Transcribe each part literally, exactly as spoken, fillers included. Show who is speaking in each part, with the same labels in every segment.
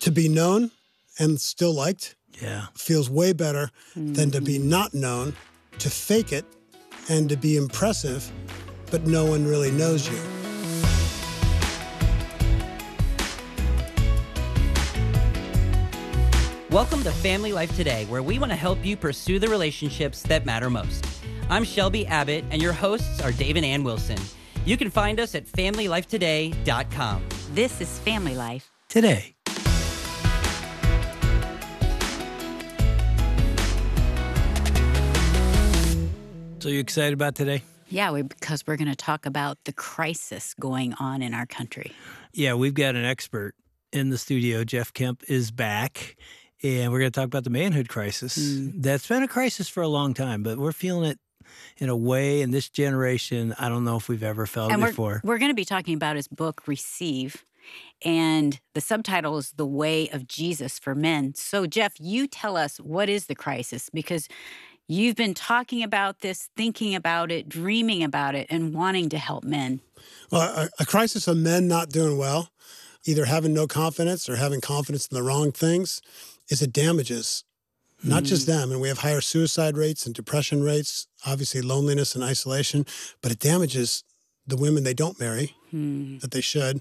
Speaker 1: To be known and still liked
Speaker 2: yeah.
Speaker 1: feels way better
Speaker 3: mm-hmm.
Speaker 1: than to be not known, to fake it, and to be impressive, but no one really knows you.
Speaker 4: Welcome to Family Life Today, where we want to help you pursue the relationships that matter most. I'm Shelby Abbott, and your hosts are Dave and Ann Wilson. You can find us at family life today dot com.
Speaker 3: This is Family Life
Speaker 2: Today. So you excited about today?
Speaker 3: Yeah, we, because we're going to talk about the crisis going on in our country.
Speaker 2: Yeah, we've got an expert in the studio. Jeff Kemp is back. And we're going to talk about the manhood crisis. Mm. That's been a crisis for a long time, but we're feeling it in a way in this generation I don't know if we've ever felt
Speaker 3: and
Speaker 2: it
Speaker 3: we're,
Speaker 2: before.
Speaker 3: We're going to be talking about his book, Receive, and the subtitle is The Way of Jesus for Men. So, Jeff, you tell us, what is the crisis? Because you've been talking about this, thinking about it, dreaming about it, and wanting to help men.
Speaker 1: Well, a, a crisis of men not doing well, either having no confidence or having confidence in the wrong things, is it damages not mm. just them. And we have higher suicide rates and depression rates, obviously loneliness and isolation, but it damages the women they don't marry, mm. that they should,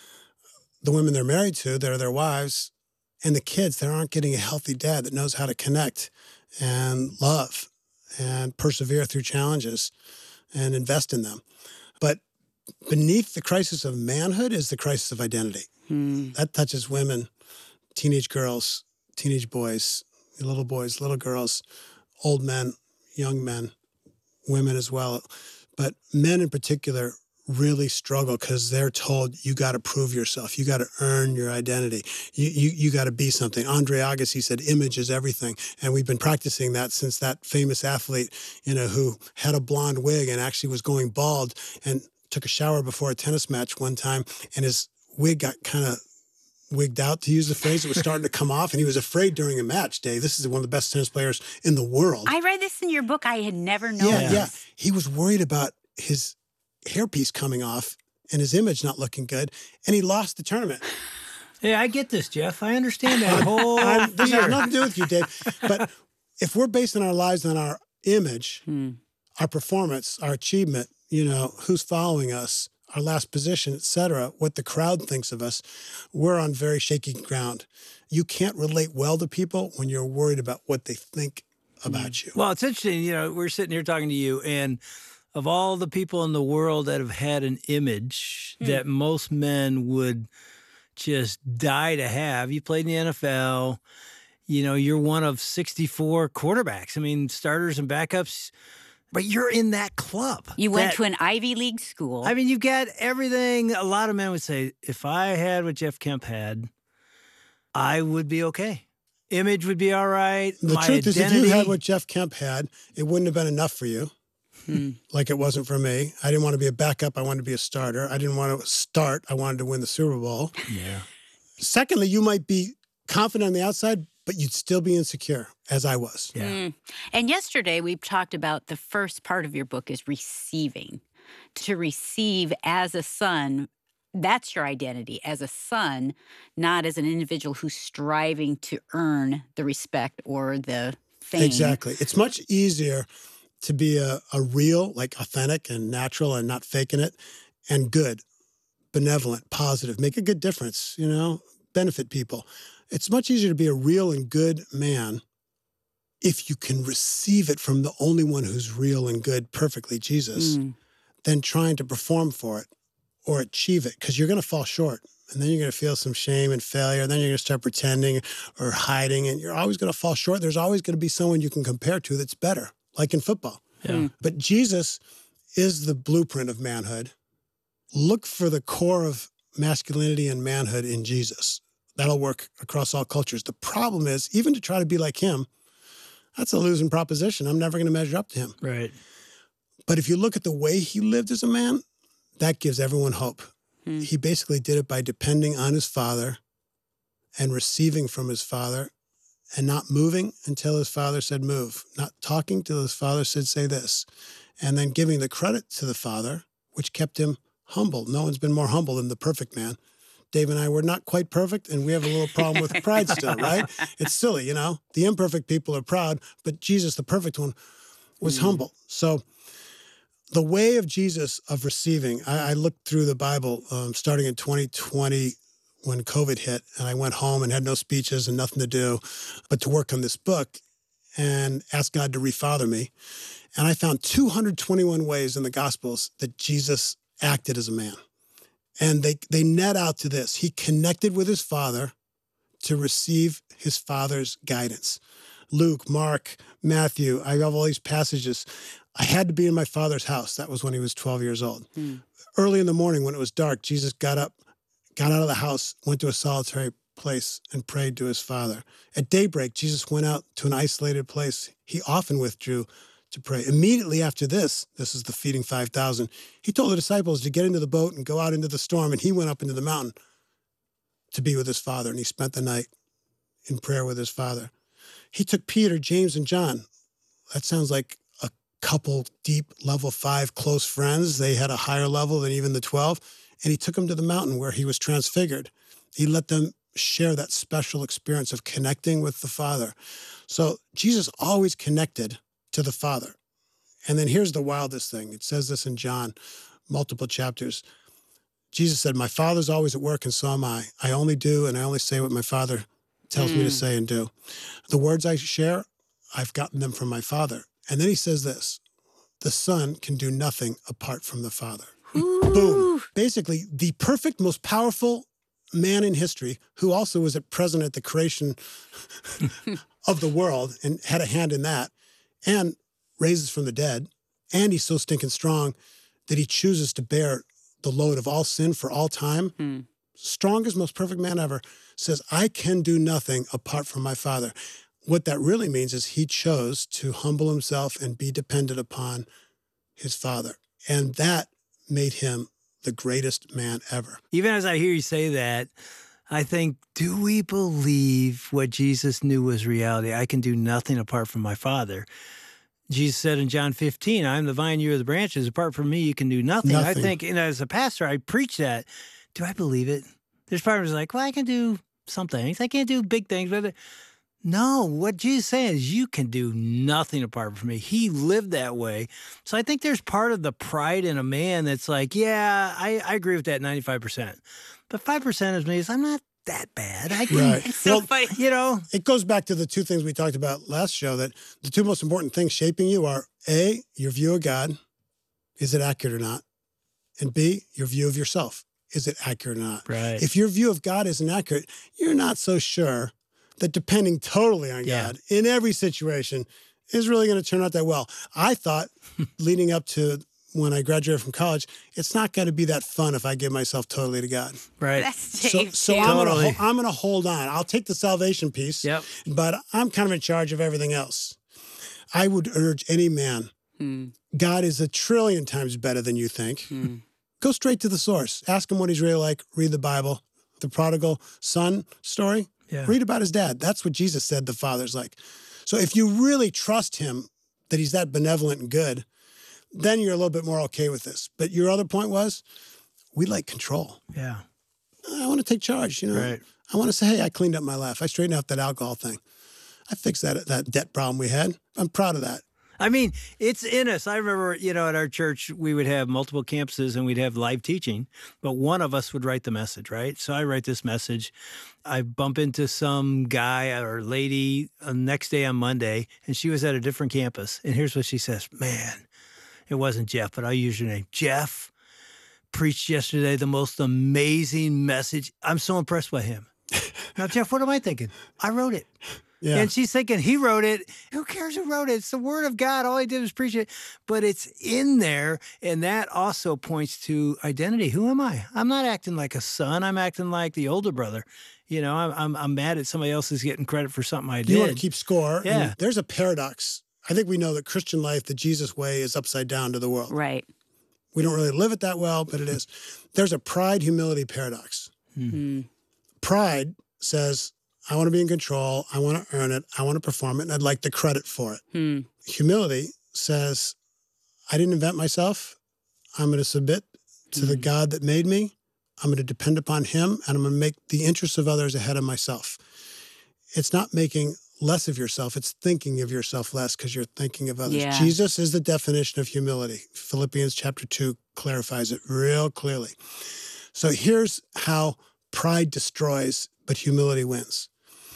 Speaker 1: the women they're married to, that are their wives, and the kids that aren't getting a healthy dad that knows how to connect and love and persevere through challenges and invest in them. But beneath the crisis of manhood is the crisis of identity. Mm. That touches women, teenage girls, teenage boys, little boys, little girls, old men, young men, women as well. But men in particular really struggle because they're told you got to prove yourself. You got to earn your identity. You you you got to be something. Andre Agassi said image is everything. And we've been practicing that since that famous athlete, you know, who had a blonde wig and actually was going bald and took a shower before a tennis match one time, and his wig got kind of wigged out, to use the phrase. It was starting to come off, and he was afraid during a match, Dave. This is one of the best tennis players in the world.
Speaker 3: I read this in your book. I had never known
Speaker 1: yeah,
Speaker 3: this.
Speaker 1: Yeah, he was worried about his hairpiece coming off and his image not looking good, and he lost the tournament.
Speaker 2: Yeah, I get this, Jeff. I understand that whole
Speaker 1: I, This has nothing to do with you, Dave. But if we're basing our lives on our image, hmm. our performance, our achievement, you know, who's following us, our last position, et cetera, what the crowd thinks of us, we're on very shaky ground. You can't relate well to people when you're worried about what they think about mm. you.
Speaker 2: Well, it's interesting, you know, we're sitting here talking to you, and of all the people in the world that have had an image mm. that most men would just die to have, you played in the N F L, you know, you're one of sixty-four quarterbacks. I mean, starters and backups. But you're in that club.
Speaker 3: You went
Speaker 2: that,
Speaker 3: to an Ivy League school.
Speaker 2: I mean, you've got everything. A lot of men would say, if I had what Jeff Kemp had, I would be okay. Image would be all right.
Speaker 1: The
Speaker 2: My
Speaker 1: truth
Speaker 2: identity.
Speaker 1: is, if you had what Jeff Kemp had, it wouldn't have been enough for you, hmm. like it wasn't for me. I didn't want to be a backup. I wanted to be a starter. I didn't want to start. I wanted to win the Super Bowl.
Speaker 2: Yeah.
Speaker 1: Secondly, you might be confident on the outside, but you'd still be insecure, as I was.
Speaker 2: Yeah. Mm.
Speaker 3: And yesterday we talked about the first part of your book is receiving. To receive as a son, that's your identity, as a son, not as an individual who's striving to earn the respect or the fame.
Speaker 1: Exactly. It's much easier to be a, a real, like authentic and natural and not faking it, and good, benevolent, positive, make a good difference, you know, benefit people. It's much easier to be a real and good man if you can receive it from the only one who's real and good perfectly, Jesus, mm. than trying to perform for it or achieve it, because you're going to fall short. And then you're going to feel some shame and failure. And then you're going to start pretending or hiding, and you're always going to fall short. There's always going to be someone you can compare to that's better, like in football.
Speaker 2: Yeah. Mm.
Speaker 1: But Jesus is the blueprint of manhood. Look for the core of masculinity and manhood in Jesus. That'll work across all cultures. The problem is, even to try to be like him, that's a losing proposition. I'm never going to measure up to him.
Speaker 2: Right.
Speaker 1: But if you look at the way he lived as a man, that gives everyone hope. Hmm. He basically did it by depending on his father and receiving from his father and not moving until his father said move, not talking till his father said say this, and then giving the credit to the father, which kept him humble. No one's been more humble than the perfect man. Dave and I, we're not quite perfect, and we have a little problem with pride still, right? It's silly, you know? The imperfect people are proud, but Jesus, the perfect one, was mm. humble. So the way of Jesus of receiving, I, I looked through the Bible um, starting in twenty twenty when COVID hit, and I went home and had no speeches and nothing to do but to work on this book and ask God to refather me. And I found two hundred twenty-one ways in the Gospels that Jesus acted as a man. And they, they net out to this. He connected with his Father to receive his Father's guidance. Luke, Mark, Matthew, I have all these passages. I had to be in my Father's house. That was when he was twelve years old. Mm. Early in the morning when it was dark, Jesus got up, got out of the house, went to a solitary place and prayed to his Father. At daybreak, Jesus went out to an isolated place. He often withdrew to pray. Immediately after this, this is the feeding five thousand, he told the disciples to get into the boat and go out into the storm, and he went up into the mountain to be with his Father, and he spent the night in prayer with his Father. He took Peter, James, and John. That sounds like a couple deep level five close friends. They had a higher level than even the twelve, and he took them to the mountain where he was transfigured. He let them share that special experience of connecting with the Father. So Jesus always connected to the Father. And then here's the wildest thing. It says this in John, multiple chapters. Jesus said, my Father's always at work and so am I. I only do and I only say what my Father tells mm. me to say and do. The words I share, I've gotten them from my Father. And then he says this, the Son can do nothing apart from the Father.
Speaker 3: Ooh.
Speaker 1: Boom. Basically, the perfect, most powerful man in history, who also was at present at the creation of the world and had a hand in that, and raises from the dead, and he's so stinking strong that he chooses to bear the load of all sin for all time. Hmm. Strongest, most perfect man ever, says, I can do nothing apart from my Father. What that really means is he chose to humble himself and be dependent upon his Father. And that made him the greatest man ever.
Speaker 2: Even as I hear you say that, I think, do we believe what Jesus knew was reality? I can do nothing apart from my Father. Jesus said in John fifteen, I am the vine, you are the branches. Apart from me, you can do nothing. nothing. I think, and as a pastor, I preach that. Do I believe it? There's part of me like, well, I can do some things. I can't do big things. But no, what Jesus says is you can do nothing apart from me. He lived that way. So I think there's part of the pride in a man that's like, yeah, I, I agree with that ninety-five percent. But five percent of me is I'm not that bad. I can,
Speaker 1: right.
Speaker 3: It's so
Speaker 1: well,
Speaker 3: funny.
Speaker 1: You know, it goes back to the two things we talked about last show, that the two most important things shaping you are A, your view of God. Is it accurate or not? And B, your view of yourself. Is it accurate or not?
Speaker 2: Right.
Speaker 1: If your view of God isn't accurate, you're not so sure that depending totally on
Speaker 2: yeah.
Speaker 1: God in every situation is really going to turn out that well. I thought leading up to when I graduated from college, it's not going to be that fun if I give myself totally to God.
Speaker 2: Right.
Speaker 3: That's
Speaker 1: So,
Speaker 3: Dave,
Speaker 1: so
Speaker 3: too.
Speaker 1: I'm
Speaker 2: Totally.
Speaker 1: going to I'm going to hold on. I'll take the salvation piece,
Speaker 2: Yep.
Speaker 1: but I'm kind of in charge of everything else. I would urge any man,
Speaker 3: Hmm.
Speaker 1: God is a trillion times better than you think.
Speaker 3: Hmm.
Speaker 1: Go straight to the source. Ask him what he's really like. Read the Bible. The prodigal son story.
Speaker 2: Yeah.
Speaker 1: Read about his dad. That's what Jesus said the Father's like. So if you really trust him, that he's that benevolent and good, then you're a little bit more okay with this. But your other point was, we like control.
Speaker 2: Yeah.
Speaker 1: I want to take charge, you know.
Speaker 2: Right.
Speaker 1: I want to say, hey, I cleaned up my life. I straightened out that alcohol thing. I fixed that that debt problem we had. I'm proud of that.
Speaker 2: I mean, it's in us. I remember, you know, at our church, we would have multiple campuses and we'd have live teaching, but one of us would write the message, right? So I write this message. I bump into some guy or lady the next day on Monday, and she was at a different campus. And here's what she says, man, it wasn't Jeff, but I'll use your name. Jeff preached yesterday the most amazing message. I'm so impressed by him. Now, Jeff, what am I thinking? I wrote it.
Speaker 1: Yeah.
Speaker 2: And she's thinking, he wrote it. Who cares who wrote it? It's the word of God. All he did was preach it. But it's in there. And that also points to identity. Who am I? I'm not acting like a son. I'm acting like the older brother. You know, I'm I'm, I'm mad at somebody else is getting credit for something I did.
Speaker 1: You want to keep score.
Speaker 2: Yeah.
Speaker 1: And there's a paradox. I think we know that Christian life, the Jesus way, is upside down to the world.
Speaker 3: Right.
Speaker 1: We don't really live it that well, but it is. There's a pride-humility paradox.
Speaker 3: Hmm.
Speaker 1: Pride says, I want to be in control. I want to earn it. I want to perform it. And I'd like the credit for it.
Speaker 3: Hmm.
Speaker 1: Humility says, I didn't invent myself. I'm going to submit to
Speaker 3: Hmm.
Speaker 1: the God that made me. I'm going to depend upon him, and I'm going to make the interests of others ahead of myself. It's not making less of yourself. It's thinking of yourself less because you're thinking of others.
Speaker 3: Yeah.
Speaker 1: Jesus is the definition of humility. Philippians chapter two clarifies it real clearly. So here's how pride destroys, but humility wins.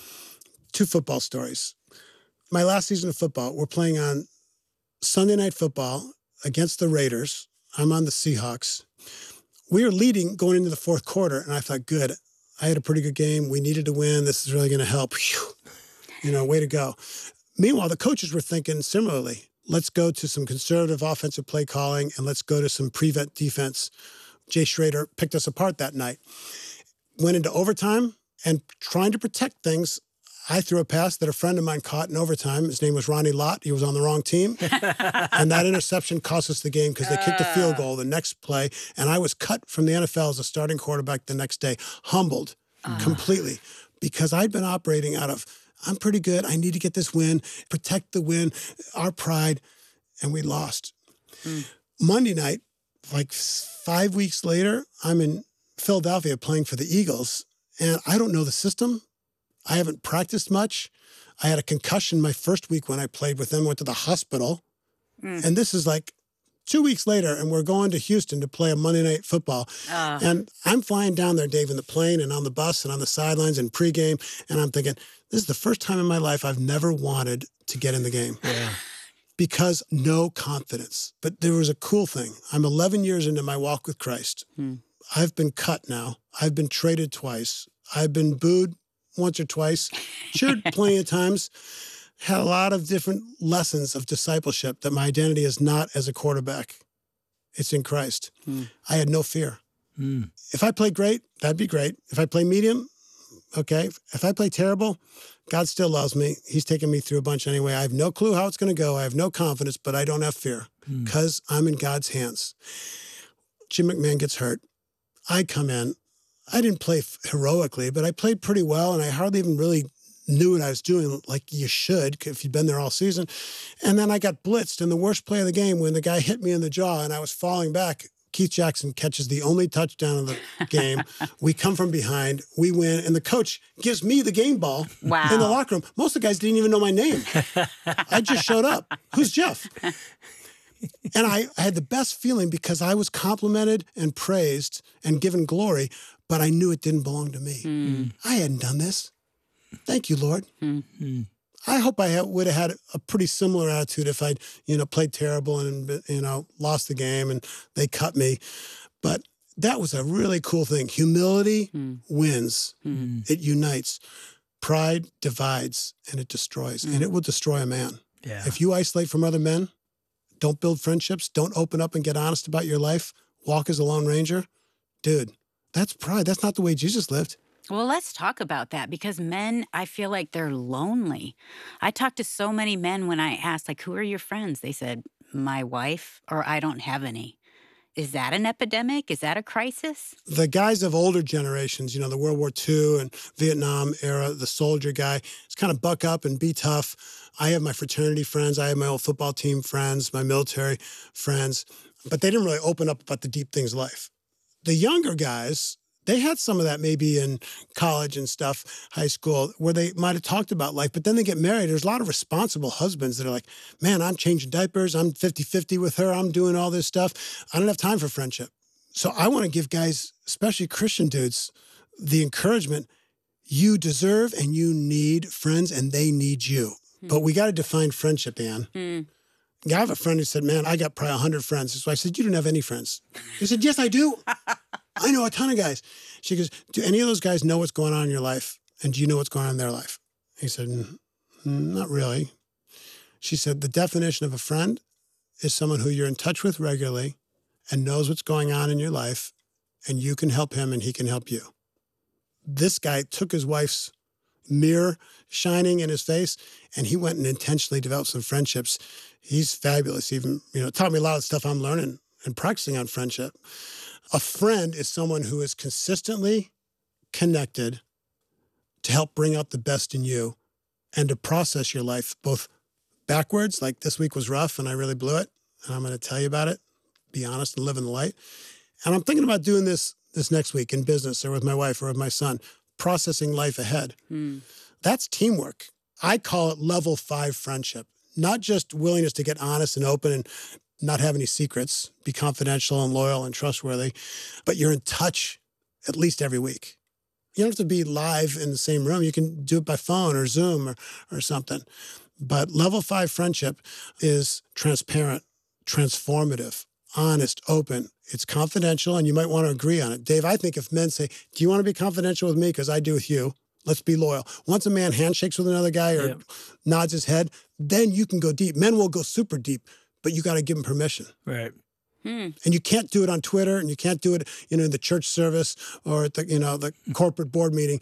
Speaker 1: Two football stories. My last season of football, we're playing on Sunday Night Football against the Raiders. I'm on the Seahawks. We were leading going into the fourth quarter, and I thought, good, I had a pretty good game. We needed to win. This is really going to help. Whew. You know, way to go. Meanwhile, the coaches were thinking similarly. Let's go to some conservative offensive play calling, and let's go to some prevent defense. Jay Schrader picked us apart that night. Went into overtime, and trying to protect things, I threw a pass that a friend of mine caught in overtime. His name was Ronnie Lott. He was on the wrong team. And that interception cost us the game because they kicked a field goal the next play. And I was cut from the N F L as a starting quarterback the next day, humbled uh. completely because I'd been operating out of, I'm pretty good. I need to get this win, protect the win, our pride. And we lost. Mm. Monday night, like five weeks later, I'm in Philadelphia playing for the Eagles. And I don't know the system. I haven't practiced much. I had a concussion my first week when I played with them, went to the hospital. Mm. And this is like two weeks later, and we're going to Houston to play a Monday Night Football. Uh. And I'm flying down there, Dave, in the plane and on the bus and on the sidelines and pregame. And I'm thinking, this is the first time in my life I've never wanted to get in the game. Yeah. Because no confidence. But there was a cool thing. I'm eleven years into my walk with Christ. Hmm. I've been cut now. I've been traded twice. I've been booed once or twice, cheered plenty of times, had a lot of different lessons of discipleship that my identity is not as a quarterback. It's in Christ. Hmm. I had no fear. Hmm. If I play great, that'd be great. If I play medium, okay. If I play terrible, God still loves me. He's taken me through a bunch anyway. I have no clue how it's going to go. I have no confidence, but I don't have fear because hmm. I'm in God's hands. Jim McMahon gets hurt. I come in. I didn't play heroically, but I played pretty well, and I hardly even really knew what I was doing like you should if you'd been there all season. And then I got blitzed in the worst play of the game when the guy hit me in the jaw, and I was falling back. Keith Jackson catches the only touchdown of the game. We come from behind. We win, and the coach gives me the game ball wow. in the locker room. Most of the guys didn't even know my name. I just showed up. Who's Jeff? And I, I had the best feeling because I was complimented and praised and given glory, but I knew it didn't belong to me. Mm. I hadn't done this. Thank you, Lord. Mm. I hope I have, would have had a pretty similar attitude if I'd, you know, played terrible and, you know, lost the game and they cut me. But that was a really cool thing. Humility mm. wins. Mm. It unites. Pride divides and it destroys. Mm. And it will destroy a man. Yeah. If you isolate from other men, don't build friendships, don't open up and get honest about your life, walk as a lone ranger, dude, that's pride. That's not the way Jesus lived.
Speaker 3: Well, let's talk about that because men, I feel like they're lonely. I talk to so many men when I ask, like, who are your friends? They said, my wife, or I don't have any. Is that an epidemic? Is that a crisis?
Speaker 1: The guys of older generations, you know, the World War Two and Vietnam era, the soldier guy, it's kind of buck up and be tough. I have my fraternity friends. I have my old football team friends, my military friends, but they didn't really open up about the deep things of life. The younger guys, they had some of that maybe in college and stuff, high school, where they might have talked about life, but then they get married. There's a lot of responsible husbands that are like, man, I'm changing diapers. I'm fifty-fifty with her. I'm doing all this stuff. I don't have time for friendship. So I want to give guys, especially Christian dudes, the encouragement. You deserve and you need friends and they need you. Mm. But we got to define friendship, Ann. Mm. I have a friend who said, man, I got probably one hundred friends. So I said, you don't have any friends. He said, yes, I do. I know a ton of guys. She goes, do any of those guys know what's going on in your life? And do you know what's going on in their life? He said, not really. She said, the definition of a friend is someone who you're in touch with regularly and knows what's going on in your life, and you can help him and he can help you. This guy took his wife's mirror shining in his face, and he went and intentionally developed some friendships. He's fabulous. Even, you know, taught me a lot of stuff I'm learning and practicing on friendship. A friend is someone who is consistently connected to help bring out the best in you and to process your life both backwards, like this week was rough and I really blew it, and I'm going to tell you about it, be honest and live in the light. And I'm thinking about doing this this next week in business or with my wife or with my son, processing life ahead.
Speaker 3: Mm.
Speaker 1: That's teamwork. I call it level five friendship, not just willingness to get honest and open and not have any secrets, be confidential and loyal and trustworthy, but you're in touch at least every week. You don't have to be live in the same room. You can do it by phone or Zoom or, or something. But level five friendship is transparent, transformative, honest, open. It's confidential, and you might want to agree on it. Dave, I think if men say, do you want to be confidential with me? Because I do with you. Let's be loyal. Once a man handshakes with another guy or yep. nods his head, then you can go deep. Men will go super deep, but you got to give them permission.
Speaker 2: Right.
Speaker 3: Hmm.
Speaker 1: And you can't do it on Twitter, and you can't do it, you know, in the church service or at the, you know, the corporate board meeting.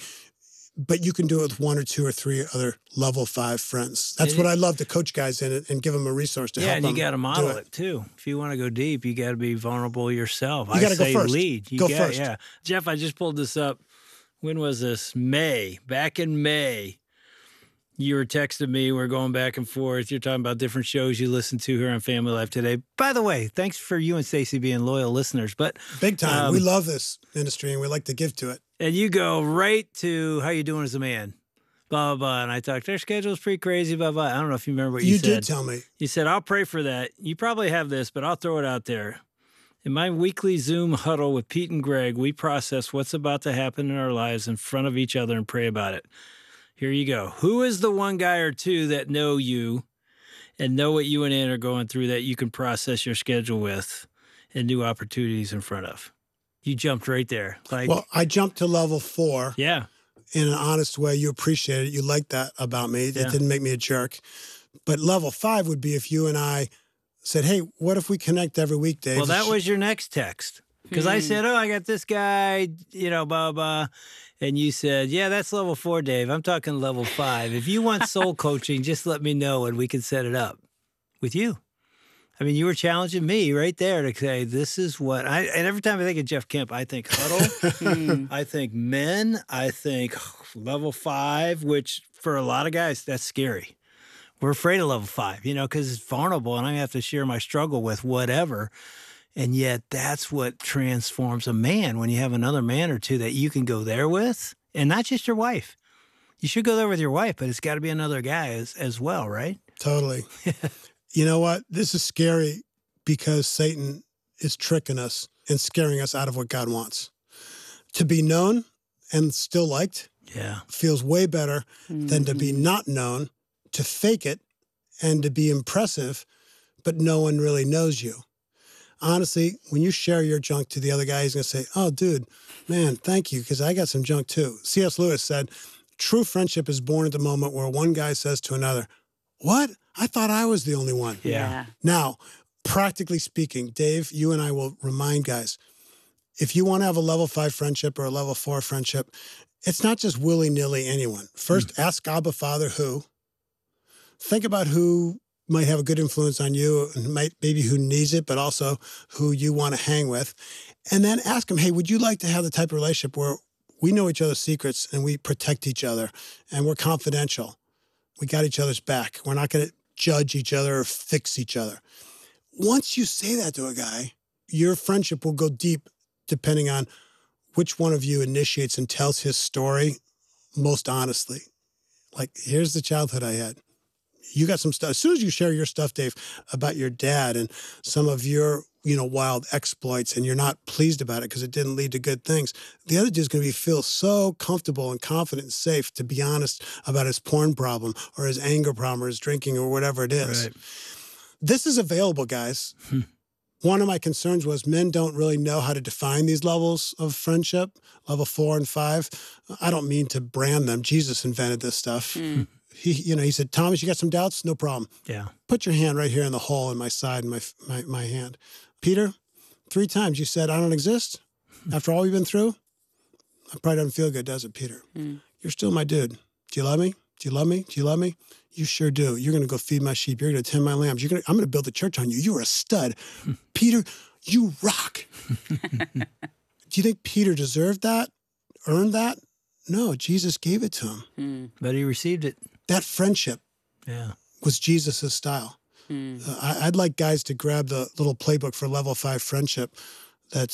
Speaker 1: But you can do it with one or two or three other level five friends. That's and what it, I love to coach guys in it and give them a resource to
Speaker 2: yeah,
Speaker 1: help them.
Speaker 2: Yeah, and you got to model
Speaker 1: it.
Speaker 2: it too. If you want to go deep, you got to be vulnerable yourself.
Speaker 1: You got to go first.
Speaker 2: Lead. You
Speaker 1: go
Speaker 2: got,
Speaker 1: first.
Speaker 2: Yeah, Jeff, I just pulled this up. When was this? May. Back in May, you were texting me. We're going back and forth. You're talking about different shows you listen to here on Family Life Today. By the way, thanks for you and Stacey being loyal listeners. But
Speaker 1: big time.
Speaker 2: Um,
Speaker 1: we love this industry, and we like to give to it.
Speaker 2: And you go right to how you doing as a man. Blah, blah, blah. And I thought, their schedule is pretty crazy, blah, blah. I don't know if you remember what you,
Speaker 1: you
Speaker 2: said.
Speaker 1: You did tell me.
Speaker 2: You said, I'll pray for that. You probably have this, but I'll throw it out there. In my weekly Zoom huddle with Pete and Greg, we process what's about to happen in our lives in front of each other and pray about it. Here you go. Who is the one guy or two that know you and know what you and Ann are going through that you can process your schedule with and new opportunities in front of? You jumped right there. Like,
Speaker 1: well, I jumped to level four.
Speaker 2: Yeah.
Speaker 1: In an honest way. You appreciate it. You like that about me.
Speaker 2: Yeah.
Speaker 1: It didn't make me a jerk. But level five would be if you and I said, hey, what if we connect every week, Dave?
Speaker 2: Well, that was your next text. Because hmm. I said, oh, I got this guy, you know, blah, blah. And you said, yeah, that's level four, Dave. I'm talking level five. If you want soul coaching, just let me know and we can set it up with you. I mean, you were challenging me right there to say, this is what I, and every time I think of Jeff Kemp, I think huddle, I think men, I think level five, which for a lot of guys, that's scary. We're afraid of level five, you know, because it's vulnerable and I have to share my struggle with whatever. And yet that's what transforms a man when you have another man or two that you can go there with, and not just your wife. You should go there with your wife, but it's got to be another guy as, as well, right?
Speaker 1: Totally. You know what? This is scary because Satan is tricking us and scaring us out of what God wants. To be known and still liked
Speaker 2: yeah.
Speaker 1: feels way better
Speaker 3: mm-hmm.
Speaker 1: than to be not known, to fake it, and to be impressive, but no one really knows you. Honestly, when you share your junk to the other guy, he's going to say, oh, dude, man, thank you, because I got some junk too. C S Lewis said, true friendship is born at the moment where one guy says to another, what? I thought I was the only one.
Speaker 2: Yeah.
Speaker 3: yeah.
Speaker 1: Now, practically speaking, Dave, you and I will remind guys, if you want to have a level five friendship or a level four friendship, it's not just willy-nilly anyone. First, mm. ask Abba Father who. Think about who might have a good influence on you, and might maybe who needs it, but also who you want to hang with. And then ask them, hey, would you like to have the type of relationship where we know each other's secrets and we protect each other and we're confidential? We got each other's back. We're not going to judge each other or fix each other. Once you say that to a guy, your friendship will go deep depending on which one of you initiates and tells his story most honestly. Like, here's the childhood I had. You got some stuff. As soon as you share your stuff, Dave, about your dad and some of your, you know, wild exploits, and you're not pleased about it because it didn't lead to good things, the other dude's going to be feel so comfortable and confident and safe to be honest about his porn problem or his anger problem or his drinking or whatever it is.
Speaker 2: Right.
Speaker 1: This is available, guys.
Speaker 2: Hmm.
Speaker 1: One of my concerns was men don't really know how to define these levels of friendship, level four and five. I don't mean to brand them. Jesus invented this stuff.
Speaker 3: Mm.
Speaker 1: He, you know, he said, Thomas, you got some doubts? No problem.
Speaker 2: Yeah.
Speaker 1: Put your hand right here in the hole in my side and my, my, my hand. Peter, three times you said, I don't exist. After all we've been through, that probably doesn't feel good, does it, Peter?
Speaker 3: Mm.
Speaker 1: You're still my dude. Do you love me? Do you love me? Do you love me? You sure do. You're going to go feed my sheep. You're going to tend my lambs. You're going to, I'm going to build a church on you. You are a stud. Peter, you rock. Do you think Peter deserved that? Earned that? No, Jesus gave it to him.
Speaker 3: Mm.
Speaker 2: But he received it.
Speaker 1: That friendship
Speaker 2: yeah.
Speaker 1: was Jesus' style.
Speaker 3: Mm.
Speaker 1: Uh, I, I'd like guys to grab the little playbook for level five friendship that's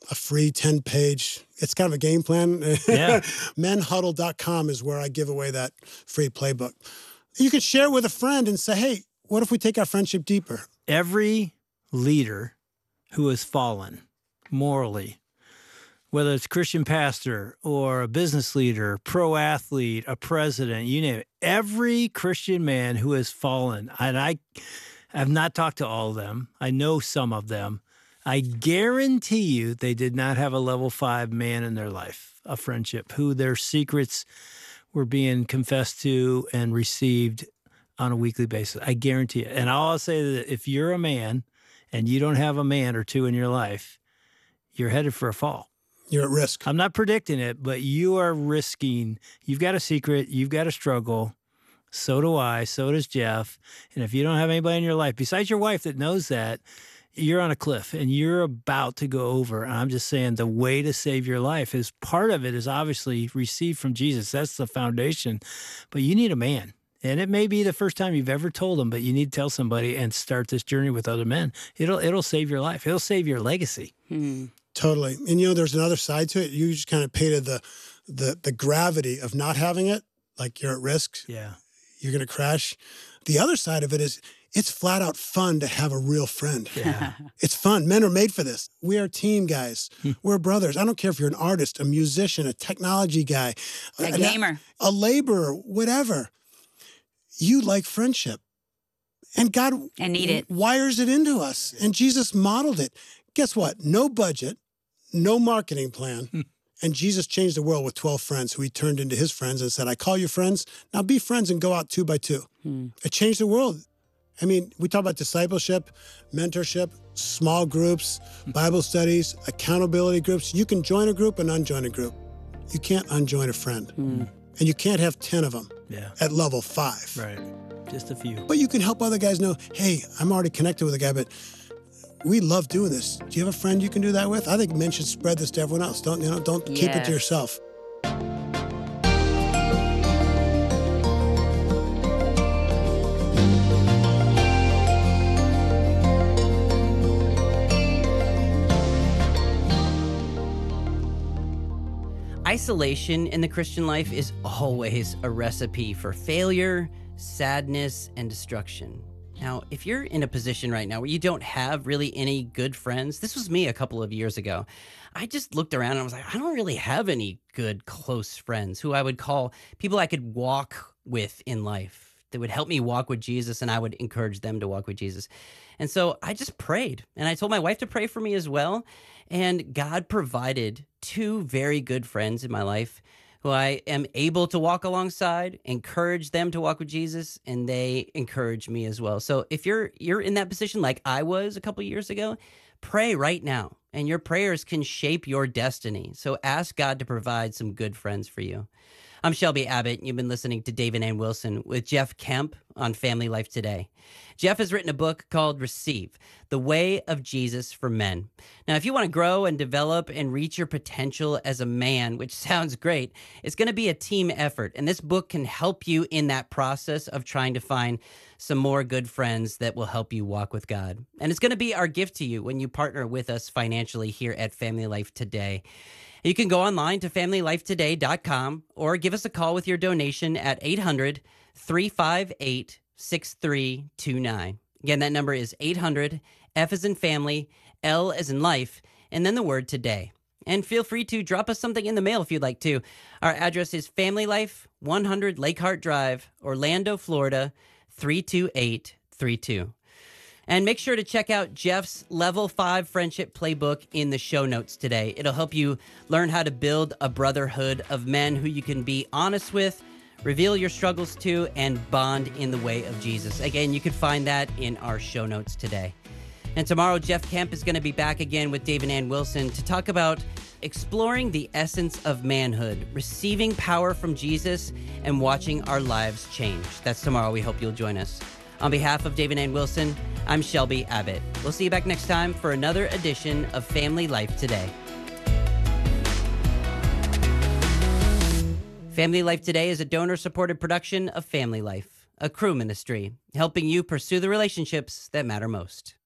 Speaker 1: a free ten-page, it's kind of a game plan.
Speaker 2: Yeah.
Speaker 1: men huddle dot com is where I give away that free playbook. You could share it with a friend and say, hey, what if we take our friendship deeper?
Speaker 2: Every leader who has fallen morally, whether it's Christian pastor or a business leader, pro athlete, a president, you name it, every Christian man who has fallen, and I have not talked to all of them, I know some of them, I guarantee you they did not have a level five man in their life, a friendship, who their secrets were being confessed to and received on a weekly basis. I guarantee it. And I'll say that if you're a man and you don't have a man or two in your life, you're headed for a fall.
Speaker 1: You're at risk.
Speaker 2: I'm not predicting it, but you are risking. You've got a secret. You've got a struggle. So do I. So does Jeff. And if you don't have anybody in your life, besides your wife that knows that, you're on a cliff and you're about to go over. And I'm just saying the way to save your life is part of it is obviously received from Jesus. That's the foundation. But you need a man. And it may be the first time you've ever told them, but you need to tell somebody and start this journey with other men. It'll it'll save your life. It'll save your legacy.
Speaker 3: Hmm.
Speaker 1: Totally. And, you know, there's another side to it. You just kind of painted the, the, the gravity of not having it, like you're at risk.
Speaker 2: Yeah.
Speaker 1: You're going to crash. The other side of it is it's flat out fun to have a real friend.
Speaker 2: Yeah.
Speaker 1: It's fun. Men are made for this. We are team guys. We're brothers. I don't care if you're an artist, a musician, a technology guy,
Speaker 3: A gamer.
Speaker 1: a laborer, whatever. You like friendship. And God
Speaker 3: And need it.
Speaker 1: wires it into us. And Jesus modeled it. Guess what? No budget, no marketing plan. And Jesus changed the world with twelve friends who he turned into his friends and said, I call you friends. Now be friends and go out two by two.
Speaker 3: Hmm.
Speaker 1: It changed the world. I mean, we talk about discipleship, mentorship, small groups, Bible studies, accountability groups. You can join a group and unjoin a group. You can't unjoin a friend.
Speaker 3: Hmm.
Speaker 1: And you can't have ten of them
Speaker 2: Yeah.
Speaker 1: at level five.
Speaker 2: Right. Just a few.
Speaker 1: But you can help other guys know, hey, I'm already connected with a guy, but we love doing this. Do you have a friend you can do that with? I think men should spread this to everyone else. Don't, you know, don't keep it to
Speaker 3: Yes.
Speaker 1: yourself.
Speaker 4: Isolation in the Christian life is always a recipe for failure, sadness, and destruction. Now, if you're in a position right now where you don't have really any good friends, this was me a couple of years ago. I just looked around and I was like, I don't really have any good close friends who I would call people I could walk with in life that would help me walk with Jesus, and I would encourage them to walk with Jesus. And so I just prayed, and I told my wife to pray for me as well. And God provided two very good friends in my life who I am able to walk alongside, encourage them to walk with Jesus, and they encourage me as well. So if you're you're in that position like I was a couple years ago, pray right now, and your prayers can shape your destiny. So ask God to provide some good friends for you. I'm Shelby Abbott, and you've been listening to David Ann Wilson with Jeff Kemp on Family Life Today. Jeff has written a book called Receive, The Way of Jesus for Men. Now, if you want to grow and develop and reach your potential as a man, which sounds great, it's going to be a team effort. And this book can help you in that process of trying to find some more good friends that will help you walk with God. And it's going to be our gift to you when you partner with us financially here at Family Life Today. You can go online to family life today dot com or give us a call with your donation at eight hundred, three five eight, six three two nine. Again, that number is eight hundred, F as in family, L as in life, and then the word today. And feel free to drop us something in the mail if you'd like to. Our address is Family Life, one hundred Lake Hart Drive, Orlando, Florida, three two eight three two. And make sure to check out Jeff's Level five Friendship Playbook in the show notes today. It'll help you learn how to build a brotherhood of men who you can be honest with, reveal your struggles to, and bond in the way of Jesus. Again, you can find that in our show notes today. And tomorrow, Jeff Kemp is going to be back again with David Ann Wilson to talk about exploring the essence of manhood, receiving power from Jesus, and watching our lives change. That's tomorrow. We hope you'll join us. On behalf of David Ann Wilson, I'm Shelby Abbott. We'll see you back next time for another edition of Family Life Today. Family Life Today is a donor-supported production of Family Life, a crew ministry, helping you pursue the relationships that matter most.